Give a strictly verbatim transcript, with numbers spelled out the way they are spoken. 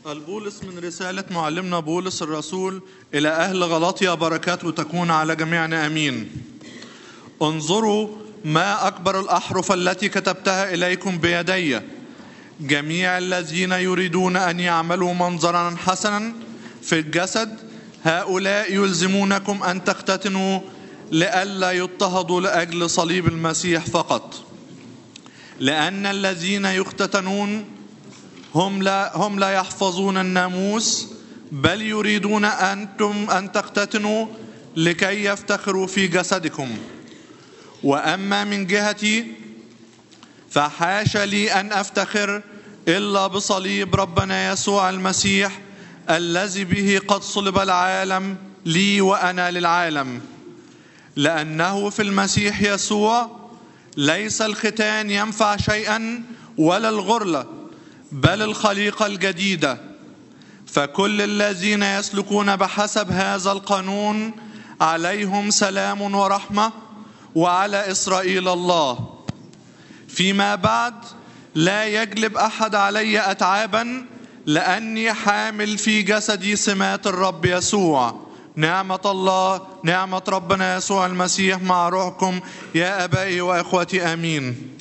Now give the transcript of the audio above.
البولس من رسالة معلمنا بولس الرسول إلى أهل غلاطيا، بركاته تكون على جميعنا أمين. انظروا ما أكبر الأحرف التي كتبتها إليكم بيدي. جميع الذين يريدون أن يعملوا منظرا حسنا في الجسد هؤلاء يلزمونكم أن تختتنوا لئلا يضطهدوا لأجل صليب المسيح فقط، لأن الذين يختتنون هم لا, هم لا يحفظون الناموس، بل يريدون أنتم أن تختتنوا لكي يفتخروا في جسدكم. وأما من جهتي فحاش لي أن أفتخر إلا بصليب ربنا يسوع المسيح، الذي به قد صلب العالم لي وأنا للعالم. لأنه في المسيح يسوع ليس الختان ينفع شيئا ولا الغرلة، بل الخليقة الجديدة. فكل الذين يسلكون بحسب هذا القانون عليهم سلام ورحمة، وعلى إسرائيل الله. فيما بعد لا يجلب أحد علي أتعابا، لأني حامل في جسدي سمات الرب يسوع. نعمة الله نعمة ربنا يسوع المسيح مع روحكم يا أبائي وإخوتي، آمين.